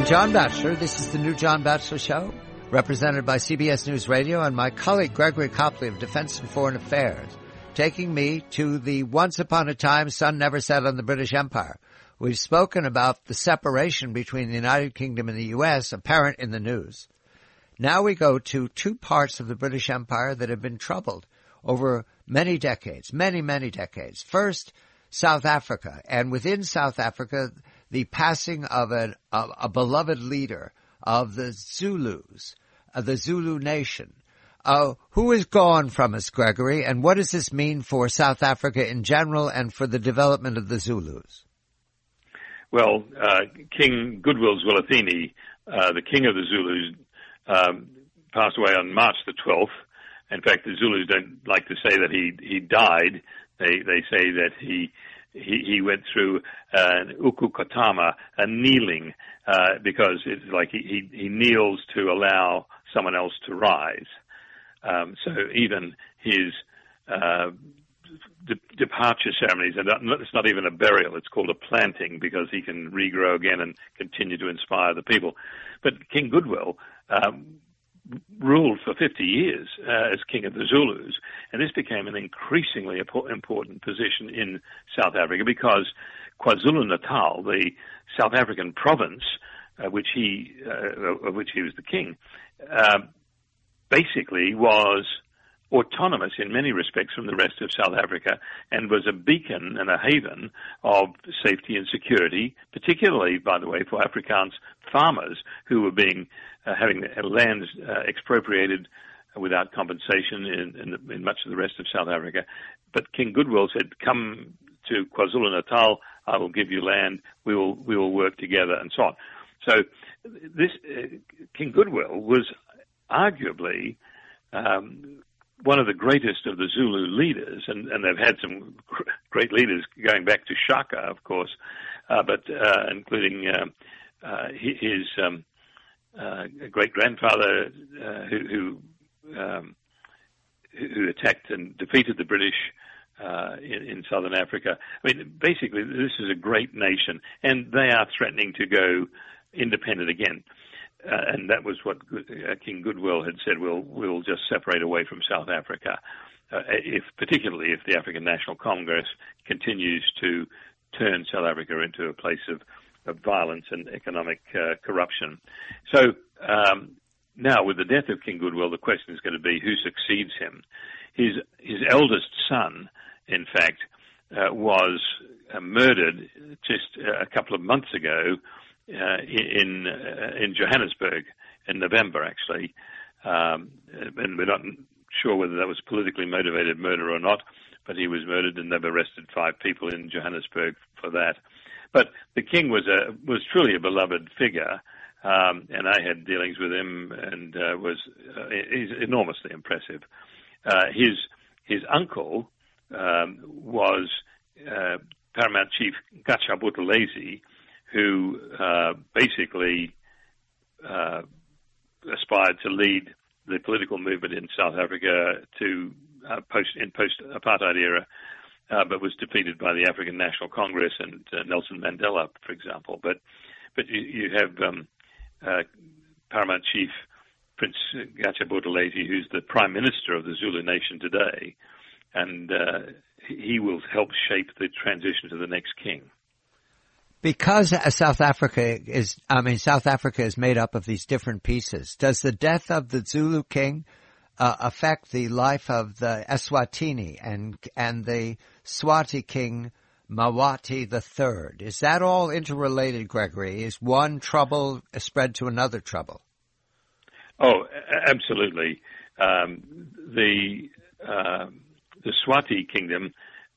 John Batchelor. This is the new John Batchelor Show, represented by CBS News Radio and my colleague Gregory Copley of Defense and Foreign Affairs, taking me to the once upon a time sun never set on the British Empire. We've spoken about the separation between the United Kingdom and the U.S. apparent in the news. Now we go to two parts of the British Empire that have been troubled over many decades, many decades. First, South Africa, and within South Africa, the passing of a beloved leader of the Zulus, the Zulu nation. Who is gone from us, Gregory, and what does this mean for South Africa in general and for the development of the Zulus? Well, King Goodwill Zwelithini, the king of the Zulus, passed away on March the 12th. In fact, the Zulus don't like to say that he died. They say that he went through an ukukatama, a kneeling, because it's like he kneels to allow someone else to rise. So even his departure ceremonies, and it's not even a burial, it's called a planting, because he can regrow again and continue to inspire the people. But King Goodwill ruled for 50 years as king of the Zulus, and this became an increasingly important position in South Africa because KwaZulu-Natal, the South African province, of which he was the king, basically was autonomous in many respects from the rest of South Africa and was a beacon and a haven of safety and security, particularly, by the way, for Afrikaans farmers who were having their lands expropriated without compensation in much of the rest of South Africa. But King Goodwill said, come to KwaZulu-Natal, I will give you land, we will work together, and so on. So this King Goodwill was arguably one of the greatest of the Zulu leaders, and they've had some great leaders going back to Shaka, of course, but including his great-grandfather who attacked and defeated the British in southern Africa. I mean, basically, this is a great nation, and they are threatening to go independent again. And that was what King Goodwill had said, we'll just separate away from South Africa, particularly if the African National Congress continues to turn South Africa into a place of violence and economic corruption. So now, with the death of King Goodwill, the question is going to be who succeeds him. His eldest son, in fact, was murdered just a couple of months ago in Johannesburg in November, actually, and we're not sure whether that was politically motivated murder or not, but he was murdered, and they've arrested 5 people in Johannesburg for that. But the king was truly a beloved figure, and I had dealings with him, and he's enormously impressive. His uncle was Paramount Chief Gatsha Buthelezi, who basically aspired to lead the political movement in South Africa post-apartheid era, but was defeated by the African National Congress and Nelson Mandela, for example. But you have Paramount Chief Prince Gatsha Buthelezi, who's the Prime Minister of the Zulu nation today, and he will help shape the transition to the next king. Because South Africa is made up of these different pieces, does the death of the Zulu king affect the life of the Eswatini and the Swati king Mawati III? Is that all interrelated, Gregory? Is one trouble spread to another trouble? Oh, absolutely. The Swati kingdom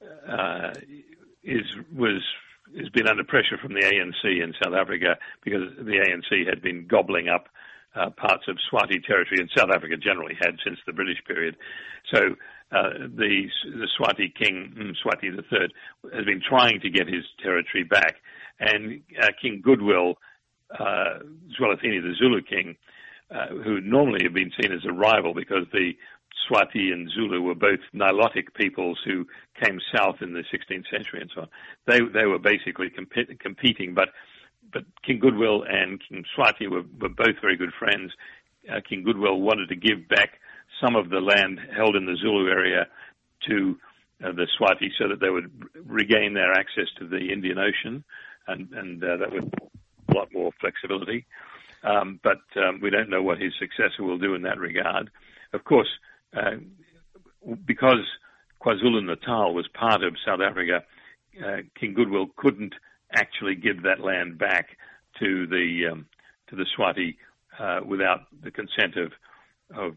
has been under pressure from the ANC in South Africa because the ANC had been gobbling up parts of Swati territory, and South Africa generally had since the British period. So the Swati king, Mswati III, has been trying to get his territory back. And King Goodwill Zwelithini, the Zulu king, who normally have been seen as a rival because the Swati and Zulu were both Nilotic peoples who came south in the 16th century and so on. They were basically competing, but but King Goodwill and King Mswati were both very good friends. King Goodwill wanted to give back some of the land held in the Zulu area to the Swati so that they would regain their access to the Indian Ocean, and that would a lot more flexibility. But we don't know what his successor will do in that regard. Of course, because KwaZulu-Natal was part of South Africa, King Goodwill couldn't actually give that land back to the Swati without the consent of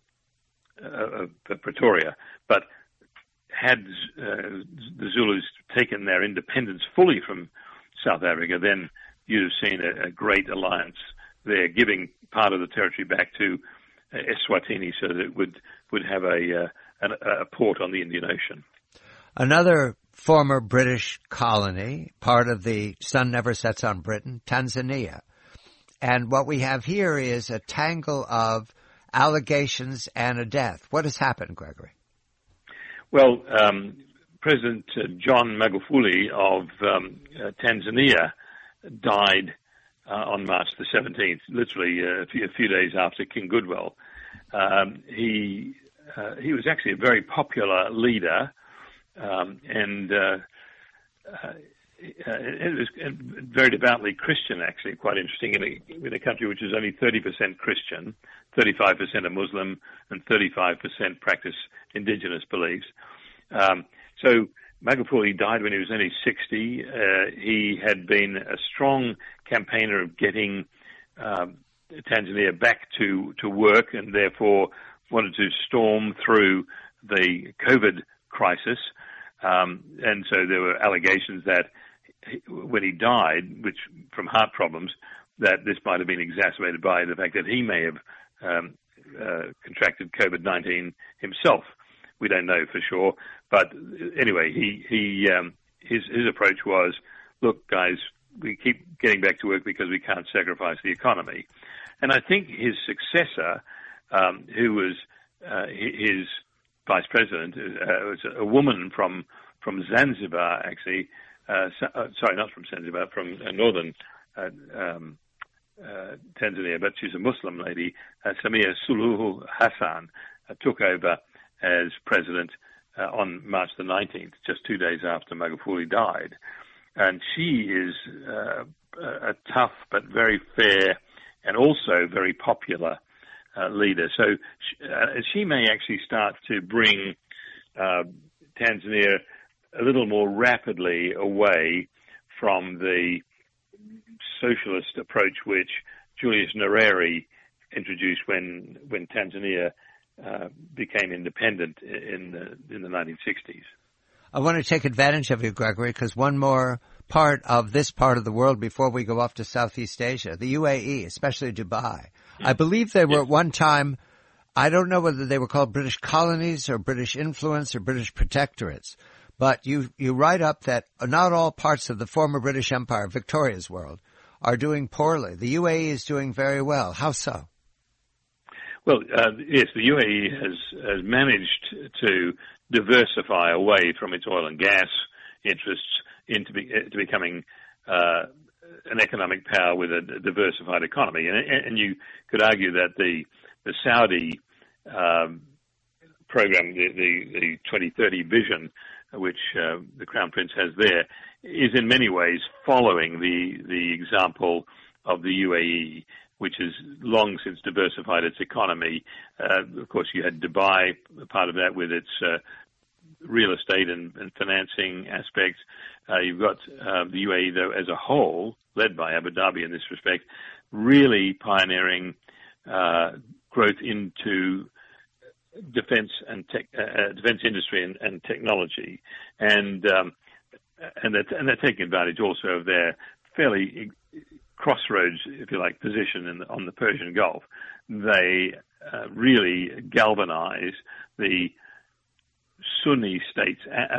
Pretoria. But had the Zulus taken their independence fully from South Africa, then you'd have seen a great alliance there, giving part of the territory back to Eswatini so that it would have a port on the Indian Ocean. Another former British colony, part of the Sun Never Sets on Britain, Tanzania. And what we have here is a tangle of allegations and a death. What has happened, Gregory? Well, President John Magufuli of Tanzania died on March the 17th, literally a few days after King Goodwill. He was actually a very popular leader, and it was very devoutly Christian, actually, quite interesting, in a country which is only 30% Christian, 35% are Muslim, and 35% practice indigenous beliefs. So Magufuli died when he was only 60. He had been a strong campaigner of getting Tanzania back to work, and therefore wanted to storm through the COVID crisis. And so there were allegations that when he died, which from heart problems, that this might have been exacerbated by the fact that he may have contracted COVID-19 himself. We don't know for sure, but anyway, his approach was, look, guys, we keep getting back to work because we can't sacrifice the economy. And I think his successor, who was his vice president, was a woman from Zanzibar, actually. Sorry, not from Zanzibar, from northern Tanzania, but she's a Muslim lady. Samia Suluhu Hassan took over as president on March the 19th, just 2 days after Magufuli died. And she is a tough but very fair and also very popular leader. So she may actually start to bring Tanzania a little more rapidly away from the socialist approach which Julius Nyerere introduced when Tanzania became independent in the 1960s. I want to take advantage of you, Gregory, because one more part of this part of the world before we go off to Southeast Asia, the UAE, especially Dubai. Yeah. I believe they were at one time, I don't know whether they were called British colonies or British influence or British protectorates, but you write up that not all parts of the former British Empire, Victoria's world, are doing poorly. The UAE is doing very well. How so? Well, yes, the UAE has managed to diversify away from its oil and gas interests into becoming an economic power with a diversified economy. And you could argue that the Saudi program, the 2030 vision, which the Crown Prince has there, is in many ways following the example of the UAE, which has long since diversified its economy. Of course, you had Dubai, part of that with its real estate and financing aspects. You've got the UAE, though, as a whole, led by Abu Dhabi in this respect, really pioneering growth into defense and defense industry and technology, and they're taking advantage also of their fairly crossroads, if you like, position on the Persian Gulf. They really galvanize the Sunni states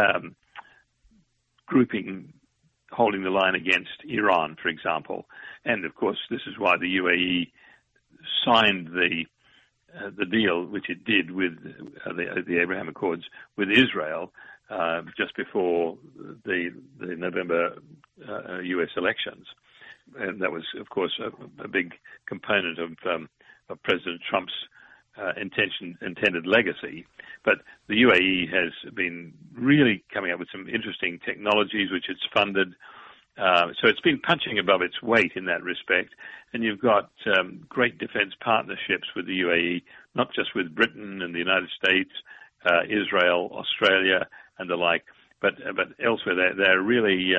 grouping holding the line against Iran, for example. And of course, this is why the UAE signed the deal, which it did with the Abraham Accords with Israel just before the November U.S. elections. and that was, of course, a big component of President Trump's intended legacy. But the UAE has been really coming up with some interesting technologies which it's funded. So it's been punching above its weight in that respect. And you've got great defense partnerships with the UAE, not just with Britain and the United States, Israel, Australia, and the like, but elsewhere. They're really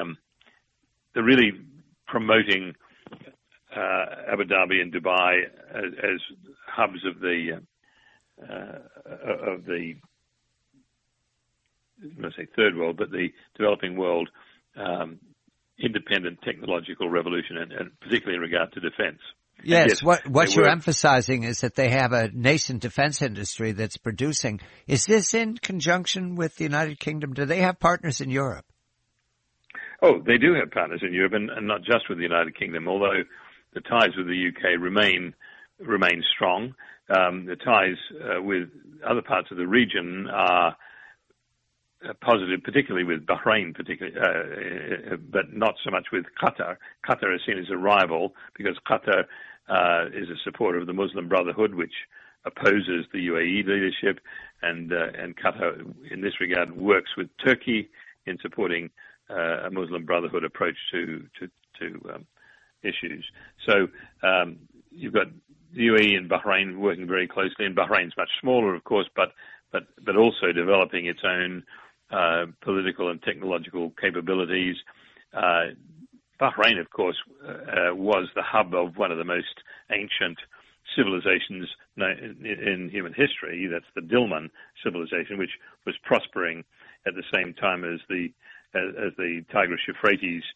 promoting Abu Dhabi and Dubai as hubs of the I'm going to say third world, but the developing world, independent technological revolution, and particularly in regard to defense. Yes, what you're emphasizing is that they have a nascent defense industry that's producing. Is this in conjunction with the United Kingdom? Do they have partners in Europe? Oh, they do have partners in Europe, and not just with the United Kingdom, although the ties with the UK remain strong. The ties with other parts of the region are positive, particularly with Bahrain, but not so much with Qatar. Qatar is seen as a rival because Qatar is a supporter of the Muslim Brotherhood, which opposes the UAE leadership, and Qatar, in this regard, works with Turkey in supporting a Muslim Brotherhood approach to issues. So you've got the UAE and Bahrain working very closely, and Bahrain's much smaller, of course, but also developing its own political and technological capabilities. Bahrain, of course, was the hub of one of the most ancient civilizations in human history. That's the Dilmun civilization, which was prospering at the same time as the Tigris-Euphrates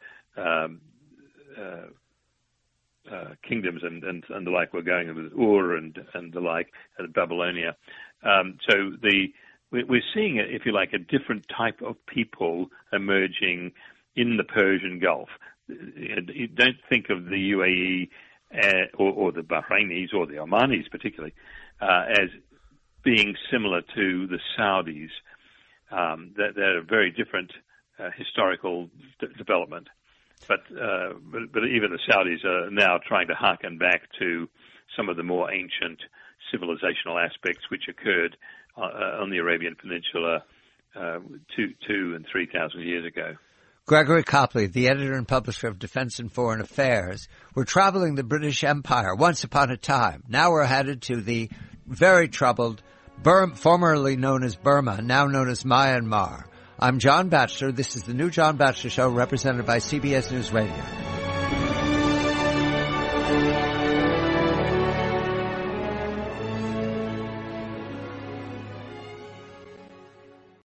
kingdoms and the like were going with Ur and the like, and Babylonia. So we're seeing, if you like, a different type of people emerging in the Persian Gulf. You don't think of the UAE or the Bahrainis or the Omanis particularly as being similar to the Saudis. They're a very different historical development. But even the Saudis are now trying to harken back to some of the more ancient civilizational aspects which occurred on the Arabian Peninsula 2,000 and 3,000 years ago. Gregory Copley, the editor and publisher of Defense and Foreign Affairs. We're traveling the British Empire once upon a time. Now we're headed to the very troubled, formerly known as Burma, now known as Myanmar. I'm John Batchelor. This is the new John Batchelor Show, represented by CBS News Radio.